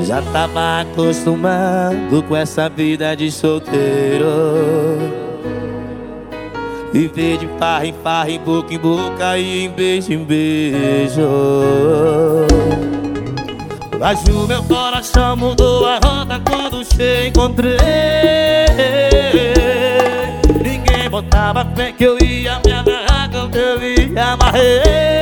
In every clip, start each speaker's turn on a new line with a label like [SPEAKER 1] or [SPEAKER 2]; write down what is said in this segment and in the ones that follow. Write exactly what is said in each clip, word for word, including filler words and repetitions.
[SPEAKER 1] Já tava acostumado com essa vida de solteiro. Viver de farra em farra, em boca em boca e em beijo em beijo. Mas o meu coração mudou a rota quando te encontrei. Ninguém botava fé que eu ia me agarrar quando eu me amarrei.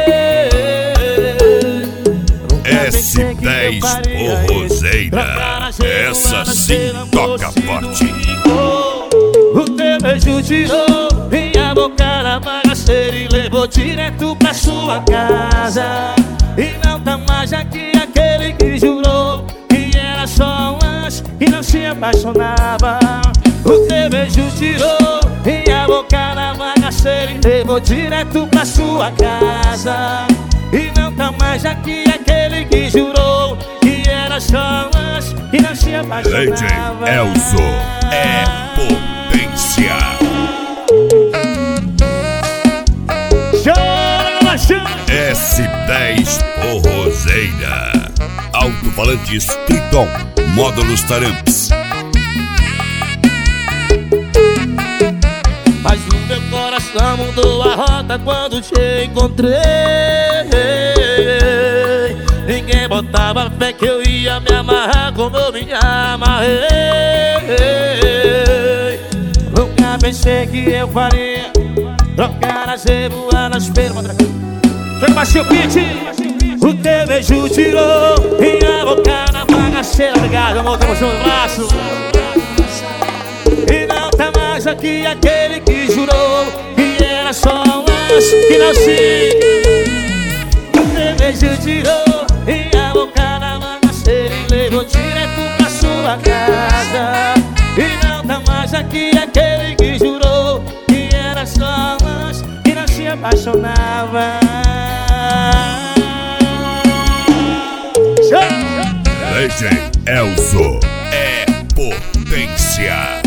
[SPEAKER 2] S dez Forrozeira, essa sim toca forte.
[SPEAKER 1] O teu beijo tirou minha boca na bagaceira e levou direto pra sua casa. E não tá mais aqui aquele que jurou que era só um lance e não se apaixonava. O teu beijo tirou minha boca na bagaceira e levou direto pra sua casa. E não tá mais aqui aquele que jurou que era só um lance e não se apaixonava.
[SPEAKER 2] D J Elzo é potência. S dez Forrozeira, alto-falantes Triton, módulos Taramps.
[SPEAKER 1] Mas o meu coração mudou a rota quando te encontrei. Ninguém botava fé que eu ia me amarrar como eu me amarrei. Nunca pensei que eu faria trocar as revoadas pelo madrugada. Joga baixinho, beat. O teu beijo tirou minha boca na bagaceira. Obrigado, amor, tamo junto, abraço. E não tá mais aqui aquele que jurou que era só um lance que não se. O teu beijo tirou minha boca na bagaceira e levou direto pra sua casa. E não tá mais aqui aquele que jurou que era só um lance que não se apaixonava.
[SPEAKER 2] D J Elzo é potência.